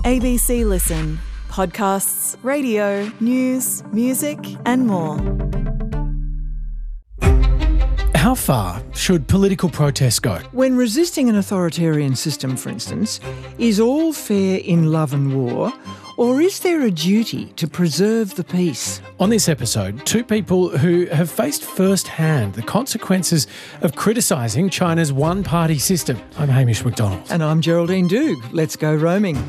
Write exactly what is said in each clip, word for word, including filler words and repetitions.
A B C Listen. Podcasts, radio, news, music and more. How far should political protest go? When resisting an authoritarian system, for instance, is all fair in love and war, or is there a duty to preserve the peace? On this episode, two people who have faced firsthand the consequences of criticising China's one-party system. I'm Hamish McDonald. And I'm Geraldine Doogue. Let's go roaming.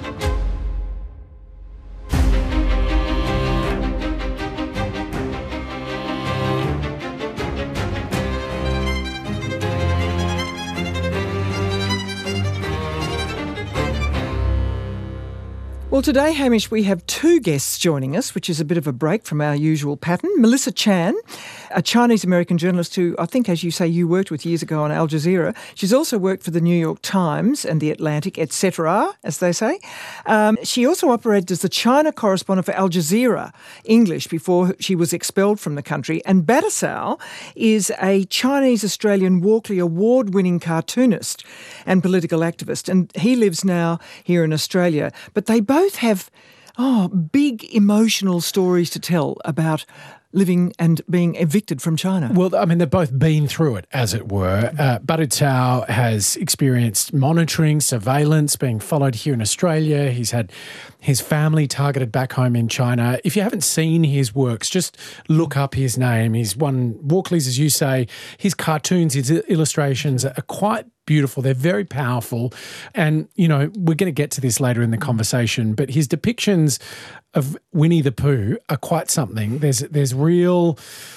Well, today, Hamish, we have two guests joining us, which is a bit of a break from our usual pattern. Melissa Chan, a Chinese-American journalist who I think, as you say, you worked with years ago on Al Jazeera. She's also worked for the New York Times and the Atlantic, et cetera, as they say. Um, she also operated as the China correspondent for Al Jazeera English before she was expelled from the country. And Badisao is a Chinese-Australian Walkley Award-winning cartoonist and political activist. And he lives now here in Australia. But they both Both have oh, big emotional stories to tell about living and being evicted from China. Well, I mean, they've both been through it, as it were. Uh, Badisao has experienced monitoring, surveillance, being followed here in Australia. He's had his family targeted back home in China. If you haven't seen his works, just look up his name. He's won Walkleys, as you say. His cartoons, his illustrations are quite beautiful. They're very powerful. And, you know, we're going to get to this later in the conversation, but his depictions of Winnie the Pooh are quite something. There's there's real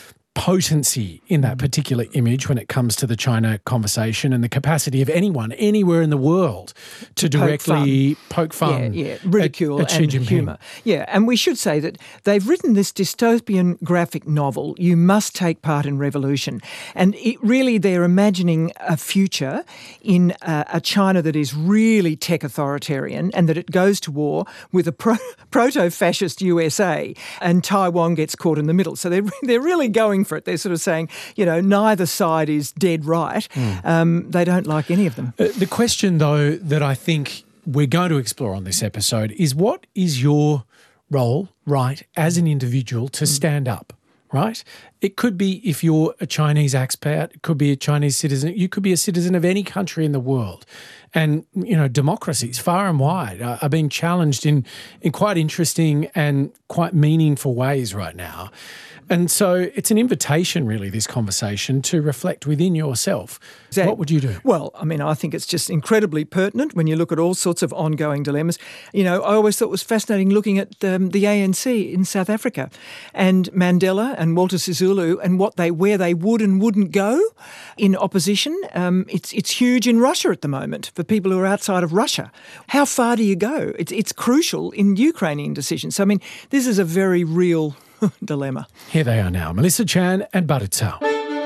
potency in that particular image when it comes to the China conversation and the capacity of anyone anywhere in the world to directly poke fun, poke fun yeah, yeah. ridicule at, at and humour. Yeah, and we should say that they've written this dystopian graphic novel, You Must Take Part in Revolution, and it really they're imagining a future in a, a China that is really tech authoritarian and that it goes to war with a pro, proto-fascist U S A and Taiwan gets caught in the middle. So they're, they're really going for it. They're sort of saying, you know, neither side is dead right. Mm. Um, they don't like any of them. Uh, the question, though, that I think we're going to explore on this episode is what is your role, right, as an individual to stand up, right? It could be if you're a Chinese expat, it could be a Chinese citizen, you could be a citizen of any country in the world. And, you know, democracies far and wide are, are being challenged in, in quite interesting and quite meaningful ways right now. And so it's an invitation, really, this conversation, to reflect within yourself. Exactly. What would you do? Well, I mean, I think it's just incredibly pertinent when you look at all sorts of ongoing dilemmas. You know, I always thought it was fascinating looking at um, the A N C in South Africa and Mandela and Walter Sisulu and what they where they would and wouldn't go in opposition. Um, it's it's huge in Russia at the moment for people who are outside of Russia. How far do you go? It's it's crucial in Ukrainian decisions. So, I mean, this is a very real dilemma. Here they are now, Melissa Chan and Badisao.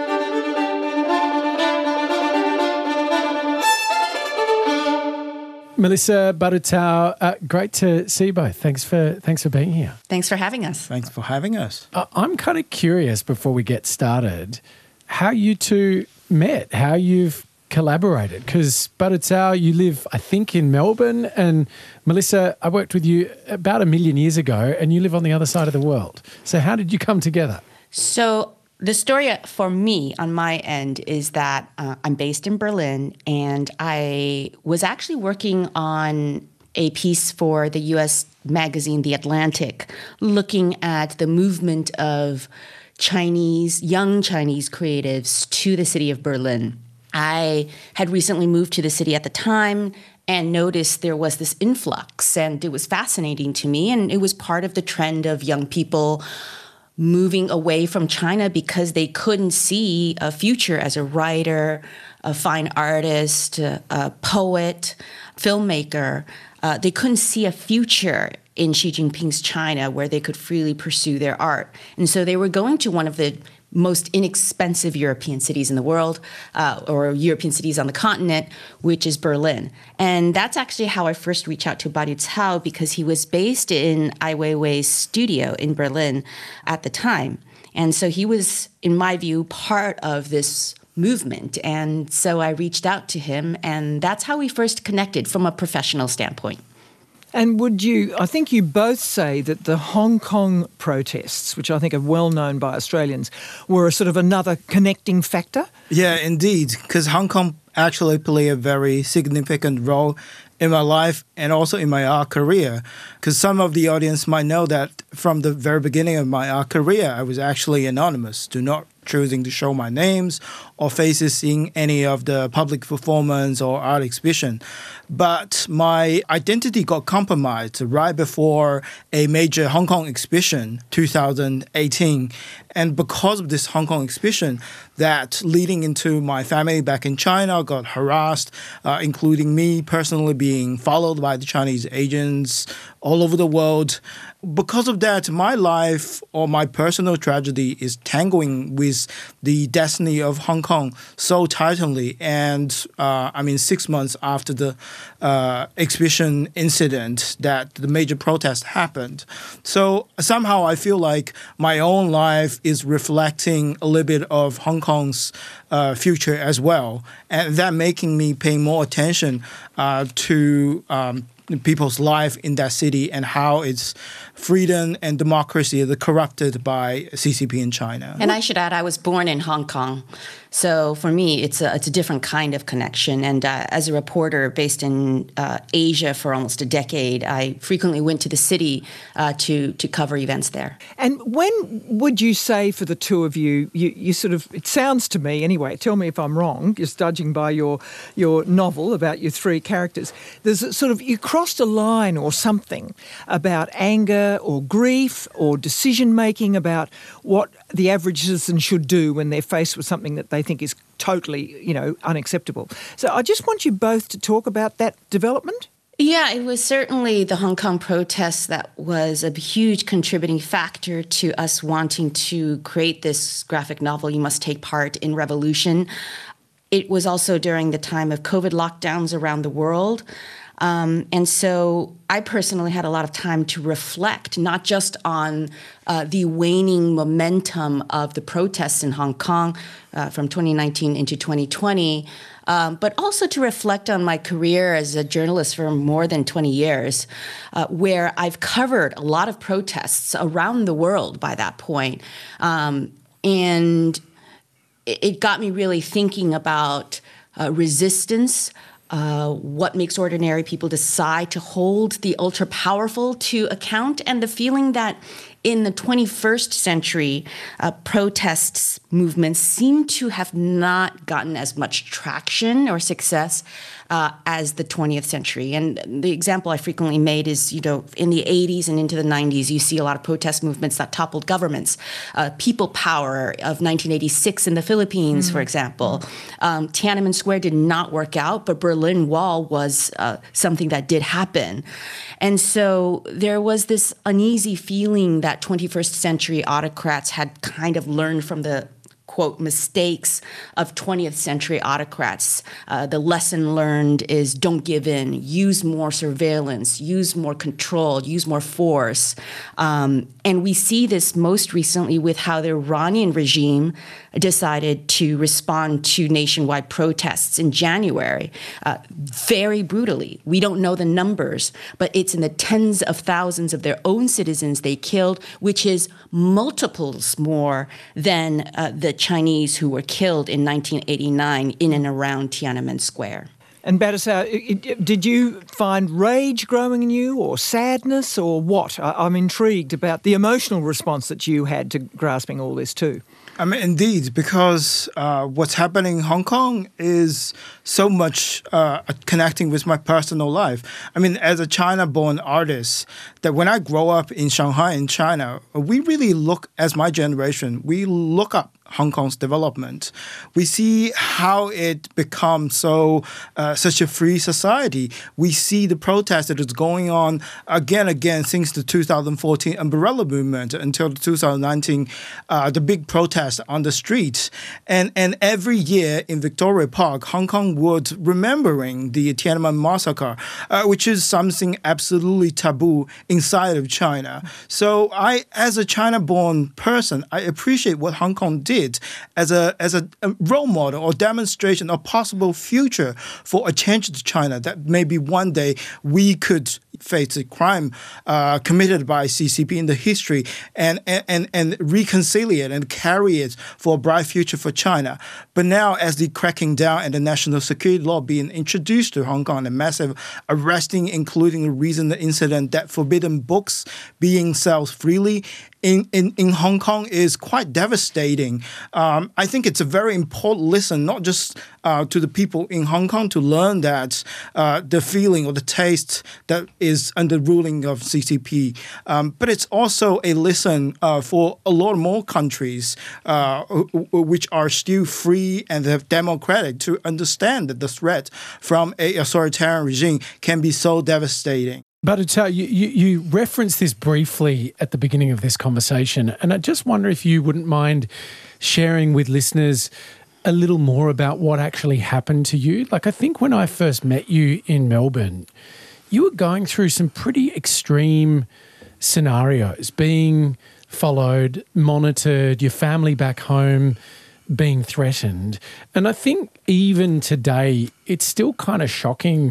Melissa, Badisao, uh, great to see you both. Thanks for thanks for being here. Thanks for having us. Thanks for having us. Uh, I'm kind of curious before we get started how you two met, how you've collaborated, because Badisao, you live, I think, in Melbourne, and Melissa, I worked with you about a million years ago, and you live on the other side of the world. So how did you come together? So the story for me on my end is that uh, I'm based in Berlin, and I was actually working on a piece for the U S magazine The Atlantic, looking at the movement of Chinese, young Chinese creatives to the city of Berlin. I had recently moved to the city at the time and noticed there was this influx, and it was fascinating to me. And it was part of the trend of young people moving away from China because they couldn't see a future as a writer, a fine artist, a, a poet, filmmaker. Uh, they couldn't see a future in Xi Jinping's China where they could freely pursue their art. And so they were going to one of the most inexpensive European cities in the world, uh, or European cities on the continent, which is Berlin. And that's actually how I first reached out to Badisao, because he was based in Ai Weiwei's studio in Berlin at the time. And so he was, in my view, part of this movement. And so I reached out to him, and that's how we first connected from a professional standpoint. And would you, I think you both say that the Hong Kong protests, which I think are well known by Australians, were a sort of another connecting factor? Yeah, indeed, because Hong Kong actually played a very significant role in my life and also in my art career. Because some of the audience might know that from the very beginning of my art career, I was actually anonymous, do not choosing to show my names or faces in any of the public performance or art exhibition. But my identity got compromised right before a major Hong Kong exhibition, two thousand eighteen. And because of this Hong Kong exhibition, that leading into my family back in China got harassed, uh, including me personally being followed by the Chinese agents all over the world. Because of that, my life or my personal tragedy is tangling with the destiny of Hong Kong so tightly. And uh, I mean, six months after the uh, exhibition incident that the major protest happened. So somehow I feel like my own life is reflecting a little bit of Hong Kong's uh, future as well. And that making me pay more attention uh, to um, people's life in that city and how its freedom and democracy are corrupted by C C P in China. And I should add, I was born in Hong Kong. So for me, it's a, it's a different kind of connection. And uh, as a reporter based in uh, Asia for almost a decade, I frequently went to the city uh, to, to cover events there. And when would you say for the two of you, you, you sort of, it sounds to me anyway, tell me if I'm wrong, just judging by your, your novel about your three characters, there's a sort of, you crossed a line or something about anger or grief or decision-making about what the average citizen should do when they're faced with something that they think is totally, you know, unacceptable. So I just want you both to talk about that development. Yeah, it was certainly the Hong Kong protests that was a huge contributing factor to us wanting to create this graphic novel, You Must Take Part in Revolution. It was also during the time of COVID lockdowns around the world. Um, and so I personally had a lot of time to reflect, not just on uh, the waning momentum of the protests in Hong Kong uh, from twenty nineteen into twenty twenty, um, but also to reflect on my career as a journalist for more than twenty years, uh, where I've covered a lot of protests around the world by that point. Um, and it, it got me really thinking about uh, resistance, Uh, what makes ordinary people decide to hold the ultra-powerful to account, and the feeling that in the twenty-first century, uh, protests movements seem to have not gotten as much traction or success uh, as the twentieth century. And the example I frequently made is, you know, in the eighties and into the nineties, you see a lot of protest movements that toppled governments. Uh, People Power of nineteen eighty-six in the Philippines, mm-hmm. for example. Um, Tiananmen Square did not work out, but Berlin Wall was uh, something that did happen. And so there was this uneasy feeling that twenty-first century autocrats had kind of learned from the, quote, mistakes of twentieth century autocrats. Uh, the lesson learned is don't give in, use more surveillance, use more control, use more force. Um, and we see this most recently with how the Iranian regime decided to respond to nationwide protests in January, uh, very brutally. We don't know the numbers, but it's in the tens of thousands of their own citizens they killed, which is multiples more than uh, the Chinese who were killed in nineteen eighty-nine in and around Tiananmen Square. And Badisau, did you find rage growing in you, or sadness, or what? I'm intrigued about the emotional response that you had to grasping all this too. I mean, indeed, because uh, what's happening in Hong Kong is so much uh, connecting with my personal life. I mean, as a China-born artist, that when I grow up in Shanghai in China, we really look, as my generation, we look up Hong Kong's development. We see how it becomes so uh, such a free society. We see the protest that is going on again again since the two thousand fourteen umbrella movement until the two thousand nineteen uh, the big protest on the streets. And and every year in Victoria Park, Hong Kong would remembering the Tiananmen massacre, uh, which is something absolutely taboo inside of China. So I, as a China-born person, I appreciate what Hong Kong did. see it as a as a, a role model or demonstration of possible future for a change to China, that maybe one day we could face a crime uh, committed by C C P in the history and, and, and reconcile it and carry it for a bright future for China. But now, as the cracking down and the national security law being introduced to Hong Kong, and massive arresting, including a recent incident that forbidden books being sold freely in, in, in Hong Kong is quite devastating. Um, I think it's a very important lesson, not just uh, to the people in Hong Kong to learn that uh, the feeling or the taste that is under ruling of C C P, um, but it's also a lesson uh, for a lot more countries uh, which are still free and democratic to understand that the threat from a authoritarian regime can be so devastating. Badutao, you, you, you referenced this briefly at the beginning of this conversation, and I just wonder if you wouldn't mind sharing with listeners a little more about what actually happened to you. Like, I think when I first met you in Melbourne, you were going through some pretty extreme scenarios, being followed, monitored, your family back home being threatened. And I think even today, it's still kind of shocking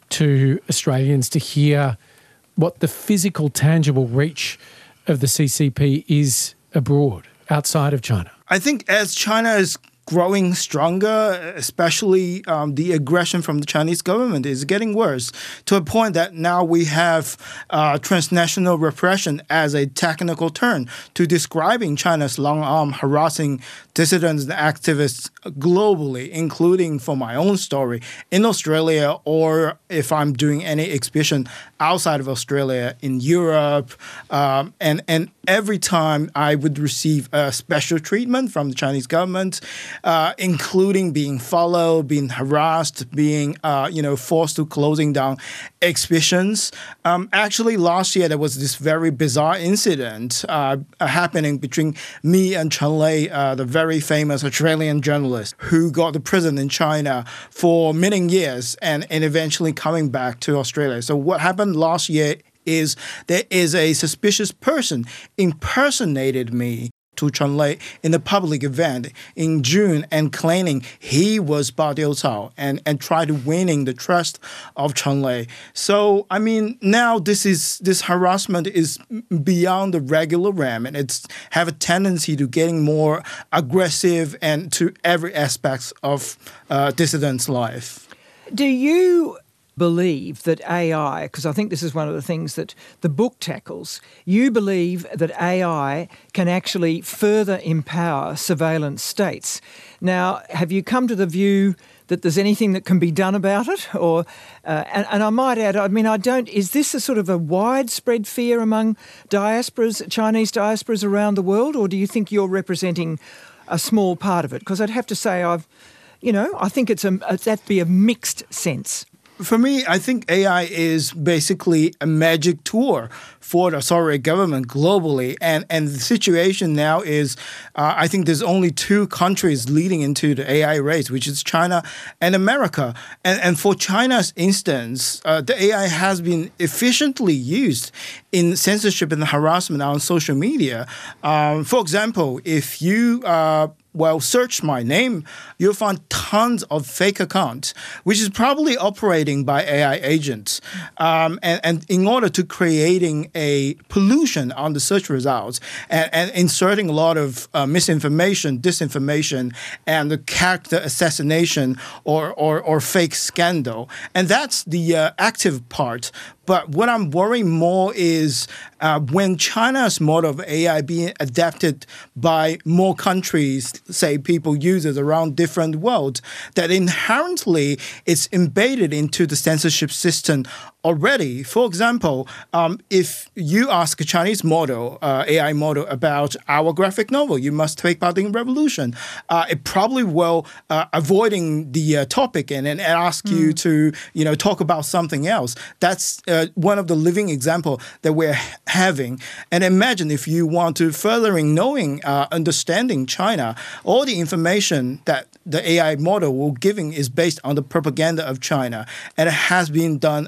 to Australians to hear what the physical, tangible reach of the C C P is abroad, outside of China. I think as China is growing stronger, especially um, the aggression from the Chinese government is getting worse, to a point that now we have uh, transnational repression as a technical term to describing China's long arm harassing dissidents and activists globally, including, for my own story, in Australia, or if I'm doing any exhibition outside of Australia, in Europe. Um, and, and every time I would receive a special treatment from the Chinese government, uh, including being followed, being harassed, being uh, you know forced to closing down exhibitions. Um, actually, last year there was this very bizarre incident uh, happening between me and Chen Lei, uh, the very famous Australian journalist who got to prison in China for many years and, and eventually coming back to Australia. So what happened last year is there is a suspicious person impersonated me to Chen Lei in a public event in June and claiming he was Ba Diucao and, and tried winning the trust of Chen Lei. So, I mean, now this is this harassment is beyond the regular realm, and it's have a tendency to getting more aggressive and to every aspect of uh, dissidents' life. Do you believe that A I, because I think this is one of the things that the book tackles, you believe that A I can actually further empower surveillance states. Now, have you come to the view that there's anything that can be done about it? Or, uh, and, and I might add, I mean, I don't, is this a sort of a widespread fear among diasporas, Chinese diasporas around the world, or do you think you're representing a small part of it? Because I'd have to say I've, you know, I think it's a, that'd be a mixed sense. For me, I think A I is basically a magic tool for the authoritarian government globally. And, and the situation now is, uh, I think there's only two countries leading into the A I race, which is China and America. And, and for China's instance, uh, the A I has been efficiently used in censorship and harassment on social media. Um, for example, if you uh, well, search my name, you'll find tons of fake accounts, which is probably operating by A I agents. Um, and, and in order to creating a pollution on the search results and, and inserting a lot of uh, misinformation, disinformation, and the character assassination or, or, or fake scandal. And that's the uh, active part. But what I'm worrying more is uh, when China's model of A I being adapted by more countries, say people, users around different worlds, that inherently it's embedded into the censorship system already. For example, um, if you ask a Chinese model, uh, A I model, about our graphic novel, You Must Take Part in Revolution, uh, it probably will uh, avoiding the uh, topic and, and ask mm. you to, you know, talk about something else. That's uh, one of the living example that we're having. And imagine if you want to furthering knowing, uh, understanding China, all the information that the A I model will giving is based on the propaganda of China, and it has been done a very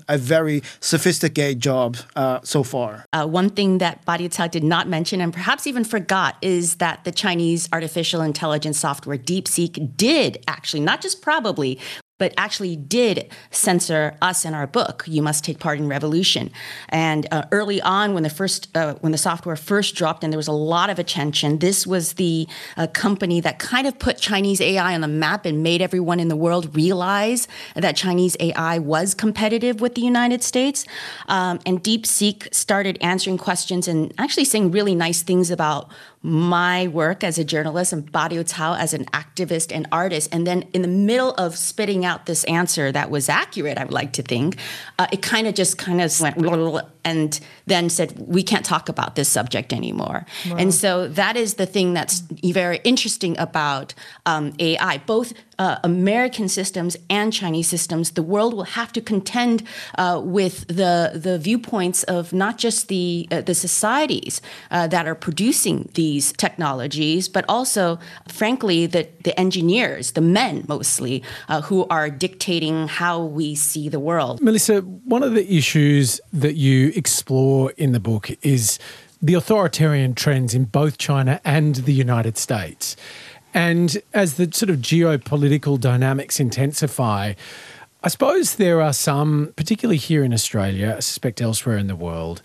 very sophisticated job uh, so far. Uh, one thing that Baidu Cao did not mention, and perhaps even forgot, is that the Chinese artificial intelligence software DeepSeek did actually, not just probably, but actually did censor us in our book, You Must Take Part in Revolution. And uh, early on, when the first, uh, when the software first dropped and there was a lot of attention, this was the uh, company that kind of put Chinese A I on the map and made everyone in the world realize that Chinese A I was competitive with the United States. Um, and DeepSeek started answering questions and actually saying really nice things about my work as a journalist and Baidu Cao as an activist and artist. And then in the middle of spitting out this answer that was accurate, I would like to think, uh, it kind of just kind of went and then said, we can't talk about this subject anymore. Wow. And so that is the thing that's very interesting about um, A I. Both uh, American systems and Chinese systems, the world will have to contend uh, with the the viewpoints of not just the uh, the societies uh, that are producing these technologies, but also, frankly, the, the engineers, the men mostly, uh, who are dictating how we see the world. Melissa, one of the issues that you explore in the book is the authoritarian trends in both China and the United States. And as the sort of geopolitical dynamics intensify, I suppose there are some, particularly here in Australia, I suspect elsewhere in the world,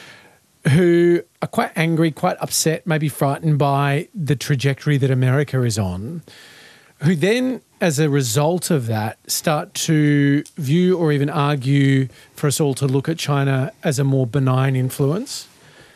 who are quite angry, quite upset, maybe frightened by the trajectory that America is on, who then, as a result of that, start to view or even argue for us all to look at China as a more benign influence.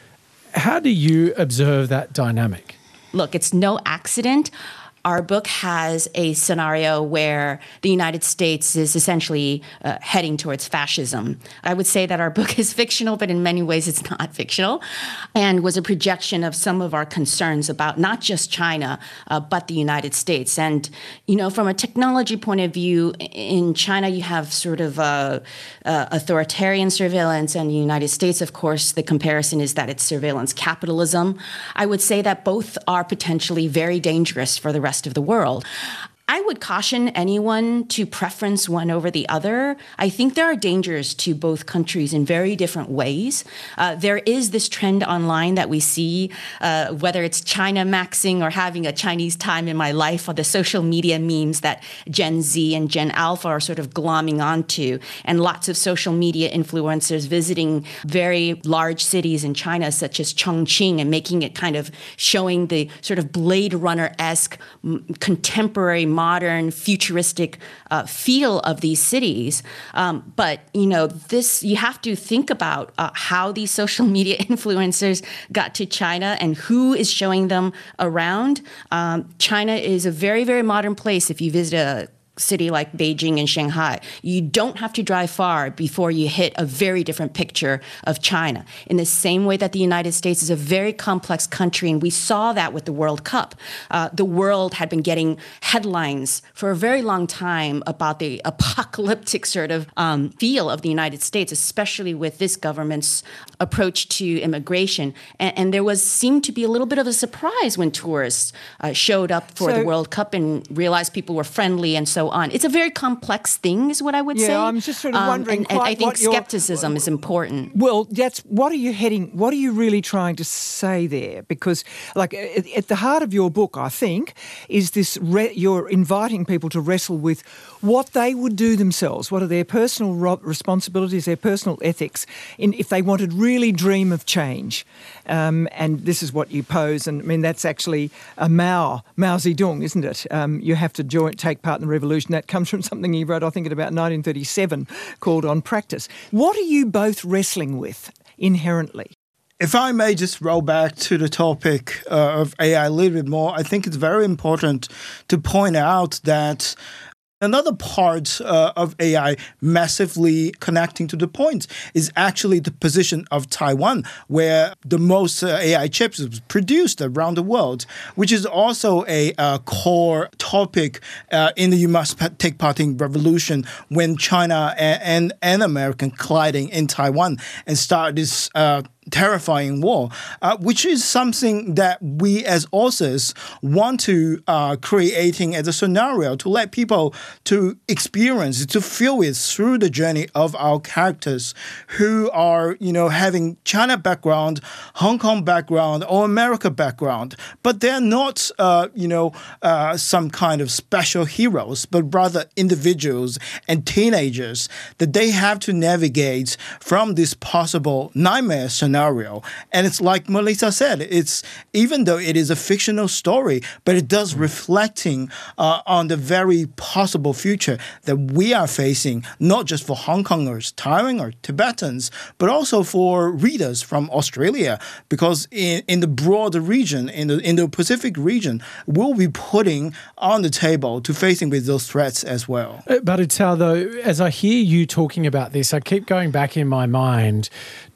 How do you observe that dynamic? Look, it's no accident. Our book has a scenario where the United States is essentially uh, heading towards fascism. I would say that our book is fictional, but in many ways it's not fictional, and was a projection of some of our concerns about not just China, uh, but the United States. And, you know, from a technology point of view, in China you have sort of uh, uh, authoritarian surveillance, and the United States, of course, the comparison is that it's surveillance capitalism. I would say that both are potentially very dangerous for the rest of the world. I would caution anyone to preference one over the other. I think there are dangers to both countries in very different ways. Uh, there is this trend online that we see, uh, whether it's China maxing or having a Chinese time in my life, or the social media memes that Gen Z and Gen Alpha are sort of glomming onto, and lots of social media influencers visiting very large cities in China, such as Chongqing, and making it kind of showing the sort of Blade Runner-esque m- contemporary modern, futuristic uh, feel of these cities. Um, but, you know, this, you have to think about uh, how these social media influencers got to China and who is showing them around. Um, China is a very, very modern place. If you visit a city like Beijing and Shanghai, you don't have to drive far before you hit a very different picture of China. In the same way that the United States is a very complex country, and we saw that with the World Cup. Uh, the world had been getting headlines for a very long time about the apocalyptic sort of um, feel of the United States, especially with this government's approach to immigration. And, and there was seemed to be a little bit of a surprise when tourists uh, showed up for so, the World Cup and realized people were friendly and so on. It's a very complex thing, is what I would yeah, say. Yeah, I'm just sort of wondering. Um, and, and I think what skepticism is important. Well, that's what are you heading? What are you really trying to say there? Because, like, at, at the heart of your book, I think, is this: re- you're inviting people to wrestle with what they would do themselves. What are their personal ro- responsibilities, their personal ethics, in if they wanted really dream of change. Um, and this is what you pose. And I mean, that's actually a Mao, Mao Zedong, isn't it? Um, you have to join, take part in the revolution. That comes from something he wrote, I think, in about nineteen thirty-seven, called On Practice. What are you both wrestling with inherently? If I may just roll back to the topic uh, of A I a little bit more, I think it's very important to point out that another part uh, of A I massively connecting to the point is actually the position of Taiwan, where the most uh, A I chips is produced around the world, which is also a uh, core topic uh, in the You Must Take Part in Revolution, when China and, and, and America colliding in Taiwan and start this uh, terrifying war, uh, which is something that we as authors want to uh, creating as a scenario to let people to experience, to feel it through the journey of our characters who are, you know, having China background, Hong Kong background, or America background, but they're not, uh, you know, uh, some kind of special heroes, but rather individuals and teenagers that they have to navigate from this possible nightmare scenario. And it's like Melissa said, it's even though it is a fictional story, but it does reflecting uh, on the very possible future that we are facing, not just for Hong Kongers, Taiwan or Tibetans, but also for readers from Australia, because in, in the broader region, in the Indo-Pacific region, we'll be putting on the table to facing with those threats as well. Uh, But it's how, though, as I hear you talking about this, I keep going back in my mind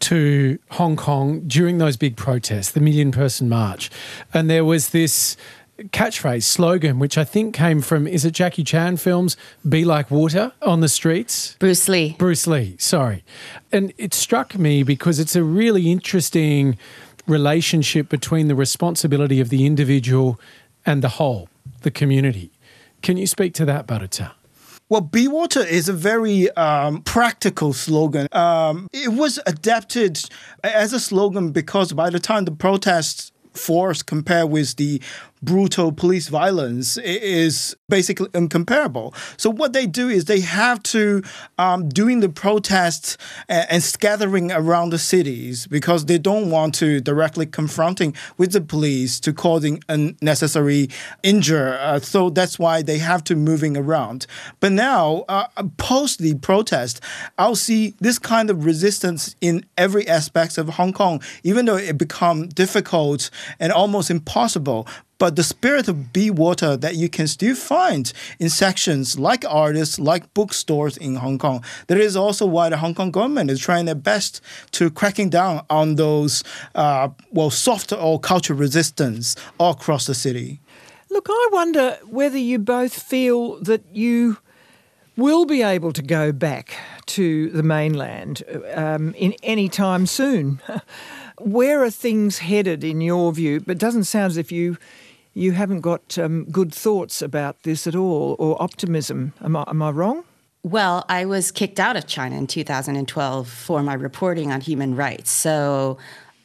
to Hong Kong during those big protests, the Million Person March. And there was this catchphrase, slogan, which I think came from, is it Jackie Chan films, Be Like Water on the streets? Bruce Lee. Bruce Lee, sorry. And it struck me because it's a really interesting relationship between the responsibility of the individual and the whole, the community. Can you speak to that, Barata? Well, Be Water is a very um, practical slogan. Um, it was adapted as a slogan because by the time the protests force compared with the brutal police violence is basically incomparable. So what they do is they have to, um, doing the protests and, and scattering around the cities because they don't want to directly confronting with the police to causing unnecessary injury. Uh, so that's why they have to moving around. But now, uh, post the protest, I'll see this kind of resistance in every aspect of Hong Kong, even though it become difficult and almost impossible. But the spirit of Be Water that you can still find in sections like artists, like bookstores in Hong Kong. That is also why the Hong Kong government is trying their best to cracking down on those, uh, well, soft or cultural resistance all across the city. Look, I wonder whether you both feel that you will be able to go back to the mainland um, in any time soon. Where are things headed in your view? But it doesn't sound as if you you haven't got um, good thoughts about this at all, or optimism. Am I, am I wrong? Well, I was kicked out of China in two thousand twelve for my reporting on human rights. So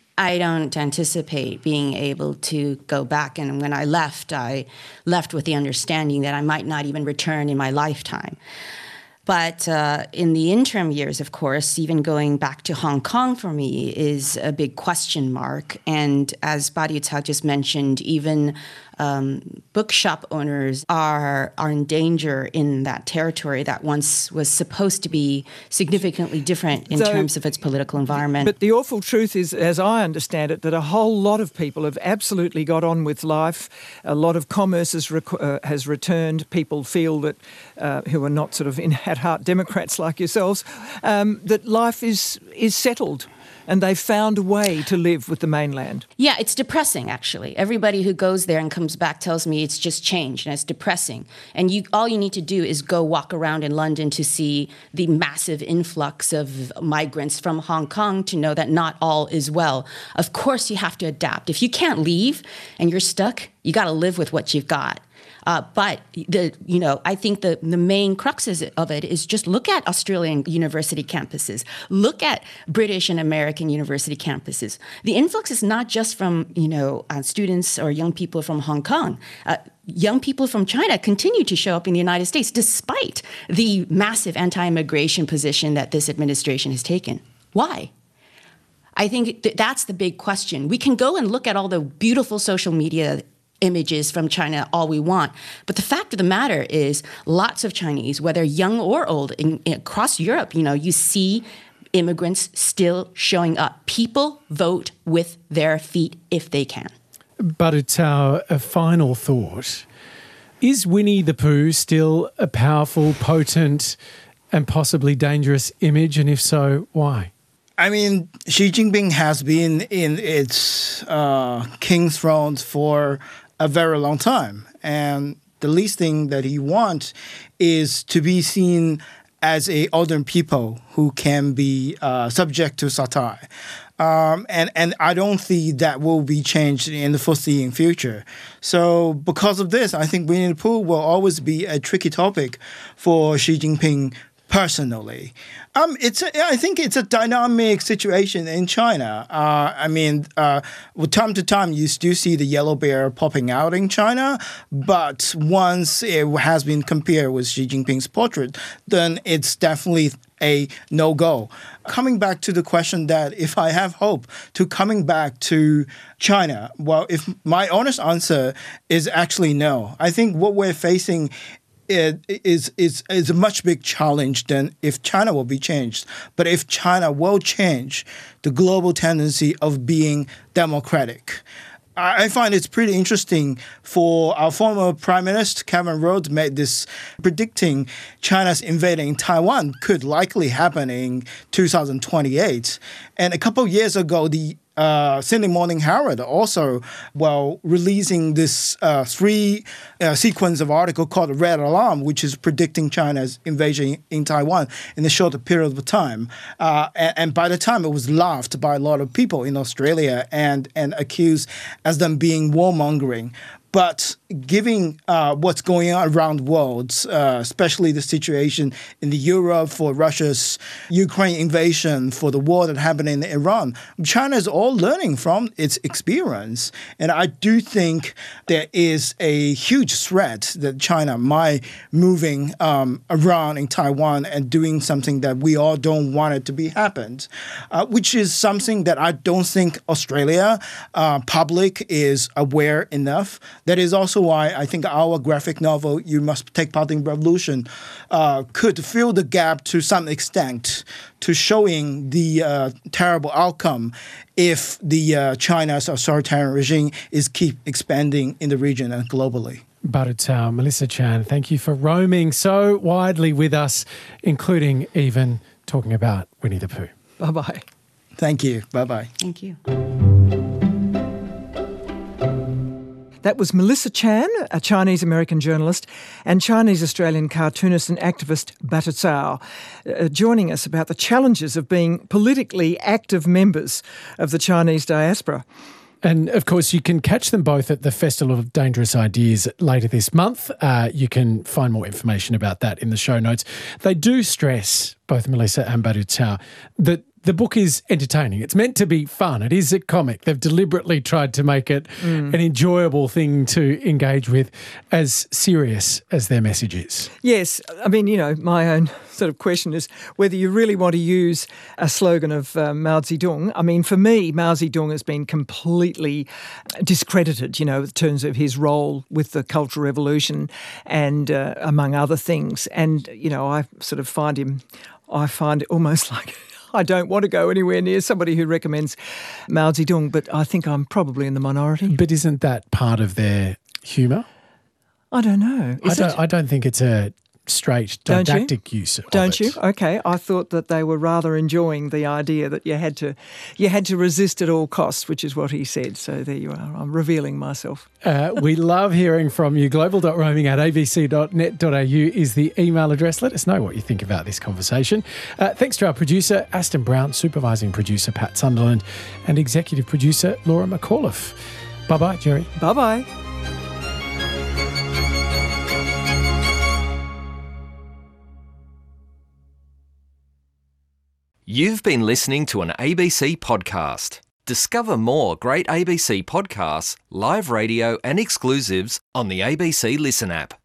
I don't anticipate being able to go back. And when I left, I left with the understanding that I might not even return in my lifetime. But uh, in the interim years, of course, even going back to Hong Kong for me is a big question mark. And as Badi Cao just mentioned, even um, bookshop owners are are in danger in that territory that once was supposed to be significantly different in so, terms of its political environment. But the awful truth is, as I understand it, that a whole lot of people have absolutely got on with life. A lot of commerce has, rec- uh, has returned. People feel that, uh, who are not sort of in at heart Democrats like yourselves, um, that life is is settled. And they've found a way to live with the mainland. Yeah, it's depressing, actually. Everybody who goes there and comes back tells me it's just changed and it's depressing. And you, all you need to do is go walk around in London to see the massive influx of migrants from Hong Kong to know that not all is well. Of course, you have to adapt. If you can't leave and you're stuck, you got to live with what you've got. Uh, but the you know I think the the main cruxes of it is just look at Australian university campuses, look at British and American university campuses. The influx is not just from you know uh, students or young people from Hong Kong. Uh, young people from China continue to show up in the United States despite the massive anti-immigration position that this administration has taken. Why? I think th- that's the big question. We can go and look at all the beautiful social media images from China all we want. But the fact of the matter is lots of Chinese, whether young or old, in, in, across Europe, you know, you see immigrants still showing up. People vote with their feet if they can. But it's our a final thought. Is Winnie the Pooh still a powerful, potent and possibly dangerous image? And if so, why? I mean, Xi Jinping has been in its uh, king's throne for a very long time. And the least thing that he wants is to be seen as a ordinary people who can be uh, subject to satire. Um, and, and I don't think that will be changed in the foreseeing future. So because of this, I think Winnie the Pooh will always be a tricky topic for Xi Jinping personally. Um, it's a, I think it's a dynamic situation in China. Uh, I mean, uh, from time to time, you do see the yellow bear popping out in China, but once it has been compared with Xi Jinping's portrait, then it's definitely a no-go. Coming back to the question that if I have hope to coming back to China, well, if my honest answer is actually no. I think what we're facing It is is is a much big challenge than if China will be changed. But if China will change the global tendency of being democratic, I find it's pretty interesting for our former Prime Minister Kevin Rudd made this predicting China's invading Taiwan could likely happen in two thousand twenty-eight. And a couple of years ago, the Uh, Sydney Morning Herald also, well, releasing this uh, three uh, sequence of article called Red Alarm, which is predicting China's invasion in Taiwan in a short period of time. Uh, and, and by the time it was laughed by a lot of people in Australia and, and accused as them being warmongering. But given uh, what's going on around the world, uh, especially the situation in the Europe for Russia's Ukraine invasion, for the war that happened in Iran, China is all learning from its experience. And I do think there is a huge threat that China might moving um, around in Taiwan and doing something that we all don't want it to be happened, uh, which is something that I don't think Australia uh, public is aware enough. That is also why I think our graphic novel, You Must Take Part in Revolution, uh, could fill the gap to some extent to showing the uh, terrible outcome if the uh, China's authoritarian regime is keep expanding in the region and globally. Barutao, Melissa Chan, thank you for roaming so widely with us, including even talking about Winnie the Pooh. Bye-bye. Thank you. Bye-bye. Thank you. That was Melissa Chan, a Chinese-American journalist, and Chinese-Australian cartoonist and activist Bata Cao, uh, joining us about the challenges of being politically active members of the Chinese diaspora. And, of course, you can catch them both at the Festival of Dangerous Ideas later this month. Uh, you can find more information about that in the show notes. They do stress, both Melissa and Bata Cao, that the book is entertaining. It's meant to be fun. It is a comic. They've deliberately tried to make it mm. an enjoyable thing to engage with, as serious as their message is. Yes. I mean, you know, my own sort of question is whether you really want to use a slogan of uh, Mao Zedong. I mean, for me, Mao Zedong has been completely discredited, you know, in terms of his role with the Cultural Revolution and uh, among other things. And, you know, I sort of find him, I find it almost like I don't want to go anywhere near somebody who recommends Mao Zedong, but I think I'm probably in the minority. But isn't that part of their humour? I don't know. Is I don't, it? I don't think it's a straight didactic use of Don't it. you? Okay. I thought that they were rather enjoying the idea that you had to you had to resist at all costs, which is what he said. So there you are. I'm revealing myself. Uh, we love hearing from you. global dot roaming at a b c dot net dot a u is the email address. Let us know what you think about this conversation. Uh, thanks to our producer, Aston Brown, supervising producer, Pat Sunderland, and executive producer, Laura McAuliffe. Bye-bye, Jerry. Bye-bye. You've been listening to an A B C podcast. Discover more great A B C podcasts, live radio and exclusives on the A B C Listen app.